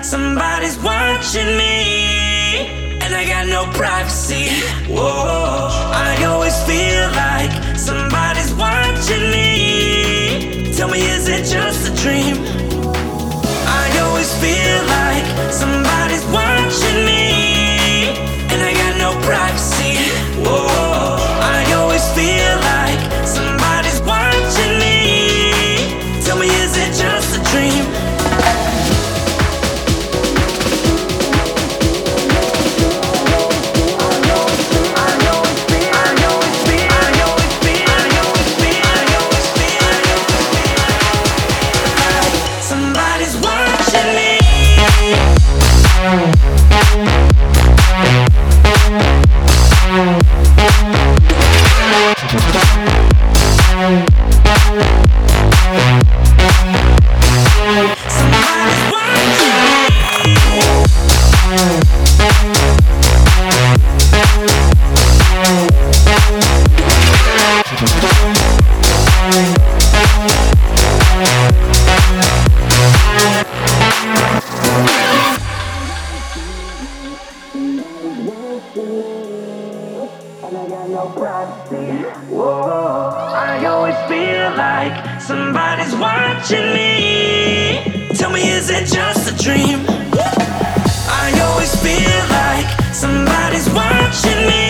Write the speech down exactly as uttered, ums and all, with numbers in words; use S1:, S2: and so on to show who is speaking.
S1: somebody's watching me, and I got no privacy. Whoa, I always feel like somebody's watching me. Tell me, is it just a dream? I always feel like somebody's watching me, and I got no privacy. Whoa, I always feel like somebody's watching me. Tell me, is it just a dream? Whoa, I always feel like somebody's watching me. Tell me, is it just a dream? I always feel like somebody's watching me.